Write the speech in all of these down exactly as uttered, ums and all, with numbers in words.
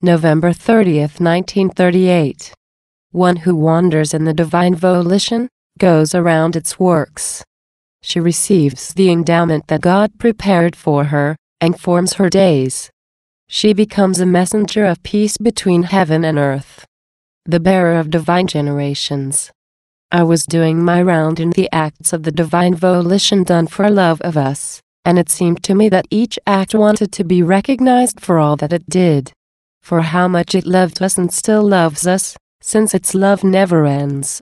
November thirtieth, nineteen thirty-eight. One who wanders in the divine volition goes around its works. She receives the endowment that God prepared for her and forms her days. She becomes a messenger of peace between heaven and earth, the bearer of divine generations. I was doing my round in the acts of the divine volition done for love of us, and it seemed to me that each act wanted to be recognized for all that it did, for how much it loved us and still loves us, since its love never ends.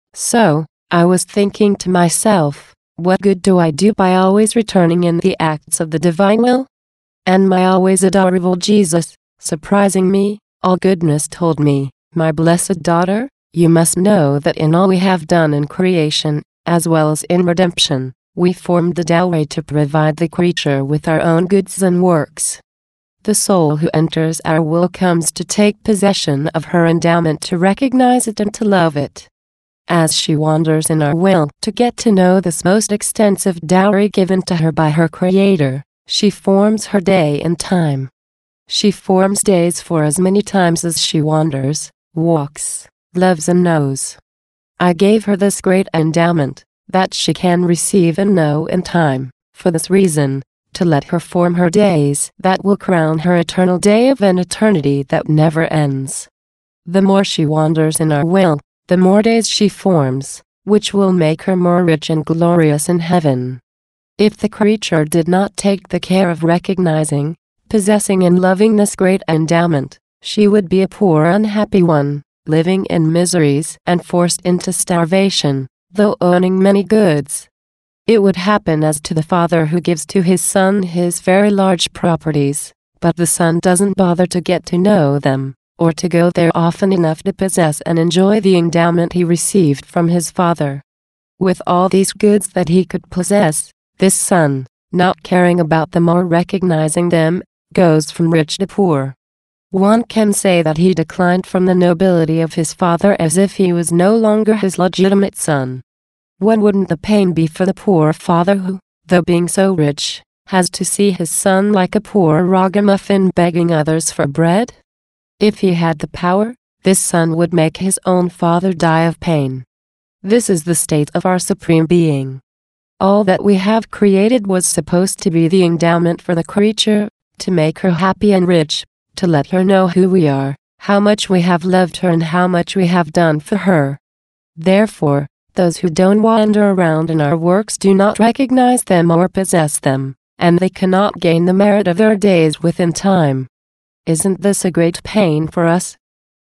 So, I was thinking to myself, what good do I do by always returning in the acts of the divine will? And my always adorable Jesus, surprising me, all goodness told me, my blessed daughter, you must know that in all we have done in creation, as well as in redemption, we formed the dowry to provide the creature with our own goods and works. The soul who enters our will comes to take possession of her endowment, to recognize it and to love it. As she wanders in our will to get to know this most extensive dowry given to her by her Creator, she forms her day and time. She forms days for as many times as she wanders, walks, loves and knows. I gave her this great endowment, that she can receive and know in time, for this reason, to let her form her days that will crown her eternal day of an eternity that never ends. The more she wanders in our will, the more days she forms, which will make her more rich and glorious in heaven. If the creature did not take the care of recognizing, possessing and loving this great endowment, she would be a poor unhappy one, living in miseries and forced into starvation, though owning many goods. It would happen as to the father who gives to his son his very large properties, but the son doesn't bother to get to know them, or to go there often enough to possess and enjoy the endowment he received from his father. With all these goods that he could possess, this son, not caring about them or recognizing them, goes from rich to poor. One can say that he declined from the nobility of his father as if he was no longer his legitimate son. What wouldn't the pain be for the poor father who, though being so rich, has to see his son like a poor ragamuffin begging others for bread? If he had the power, this son would make his own father die of pain. This is the state of our Supreme Being. All that we have created was supposed to be the endowment for the creature, to make her happy and rich, to let her know who we are, how much we have loved her and how much we have done for her. Therefore, those who don't wander around in our works do not recognize them or possess them, and they cannot gain the merit of their days within time. Isn't this a great pain for us?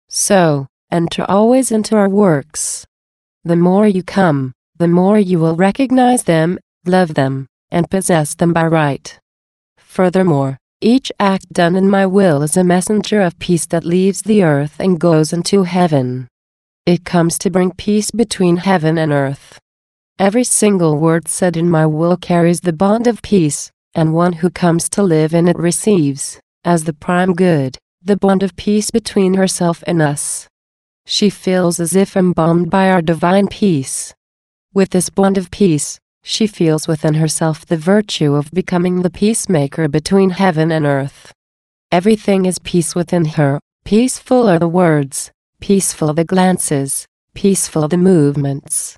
So, enter always into our works. The more you come, the more you will recognize them, love them, and possess them by right. Furthermore, each act done in my will is a messenger of peace that leaves the earth and goes into heaven. It comes to bring peace between heaven and earth. Every single word said in my will carries the bond of peace, and one who comes to live in it receives, as the prime good, the bond of peace between herself and us. She feels as if embalmed by our divine peace. With this bond of peace, she feels within herself the virtue of becoming the peacemaker between heaven and earth. Everything is peace within her, peaceful are the words, peaceful the glances, peaceful the movements.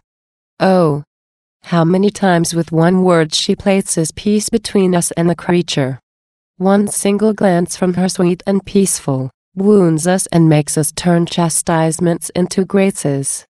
Oh, how many times with one word she places peace between us and the creature. One single glance from her sweet and peaceful, wounds us and makes us turn chastisements into graces.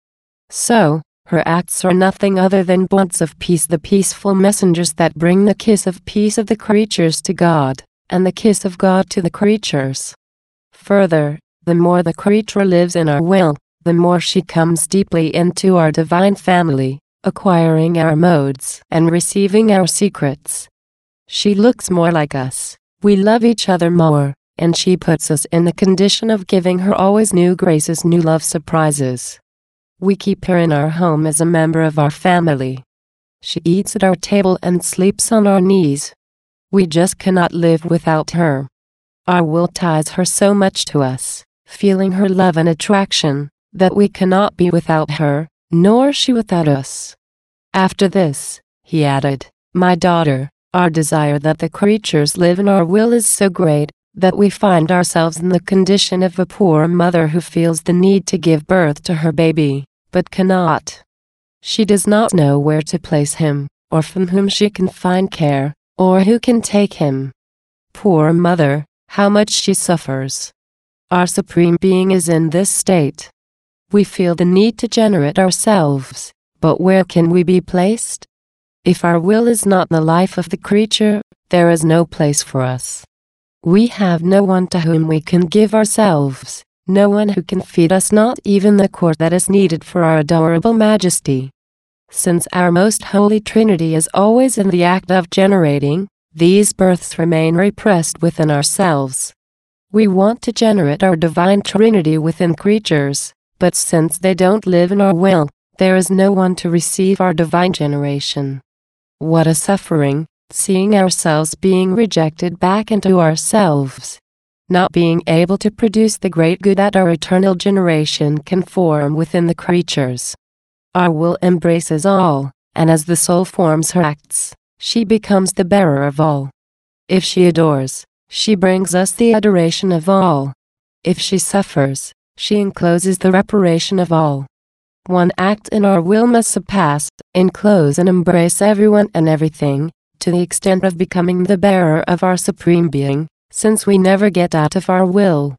So, her acts are nothing other than bonds of peace, the peaceful messengers that bring the kiss of peace of the creatures to God, and the kiss of God to the creatures. Further, the more the creature lives in our will, the more she comes deeply into our divine family, acquiring our modes and receiving our secrets. She looks more like us, we love each other more, and she puts us in the condition of giving her always new graces, new love surprises. We keep her in our home as a member of our family. She eats at our table and sleeps on our knees. We just cannot live without her. Our will ties her so much to us, feeling her love and attraction, that we cannot be without her, nor she without us. After this, he added, my daughter, our desire that the creatures live in our will is so great, that we find ourselves in the condition of a poor mother who feels the need to give birth to her baby, but cannot. She does not know where to place him, or from whom she can find care, or who can take him. Poor mother, how much she suffers. Our Supreme Being is in this state. We feel the need to generate ourselves, but where can we be placed? If our will is not the life of the creature, there is no place for us. We have no one to whom we can give ourselves, no one who can feed us, not even the core that is needed for our adorable majesty. Since our most holy Trinity is always in the act of generating, these births remain repressed within ourselves. We want to generate our divine Trinity within creatures, but since they don't live in our will, there is no one to receive our divine generation. What a suffering, seeing ourselves being rejected back into ourselves, not being able to produce the great good that our eternal generation can form within the creatures. Our will embraces all, and as the soul forms her acts, she becomes the bearer of all. If she adores, she brings us the adoration of all. If she suffers, she encloses the reparation of all. One act in our will must surpass, enclose and embrace everyone and everything, to the extent of becoming the bearer of our Supreme Being, since we never get out of our will.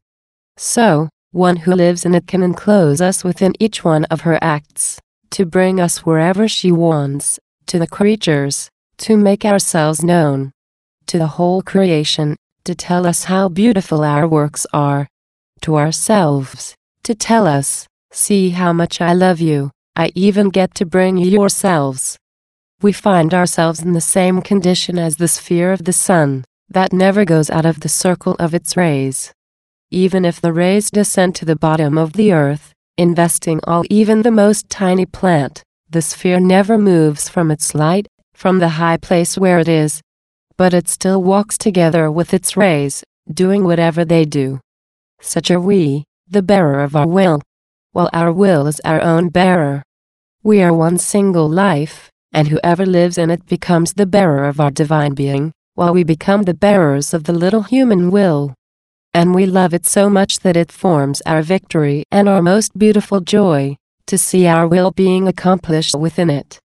So, one who lives in it can enclose us within each one of her acts, to bring us wherever she wants, to the creatures, to make ourselves known, to the whole creation, to tell us how beautiful our works are, to ourselves, to tell us, see how much I love you, I even get to bring you yourselves. We find ourselves in the same condition as the sphere of the sun, that never goes out of the circle of its rays. Even if the rays descend to the bottom of the earth, investing all, even the most tiny plant, the sphere never moves from its light, from the high place where it is, but it still walks together with its rays, doing whatever they do. Such are we, the bearer of our will, while our will is our own bearer. We are one single life, and whoever lives in it becomes the bearer of our divine being, while we become the bearers of the little human will. And we love it so much that it forms our victory and our most beautiful joy, to see our will being accomplished within it.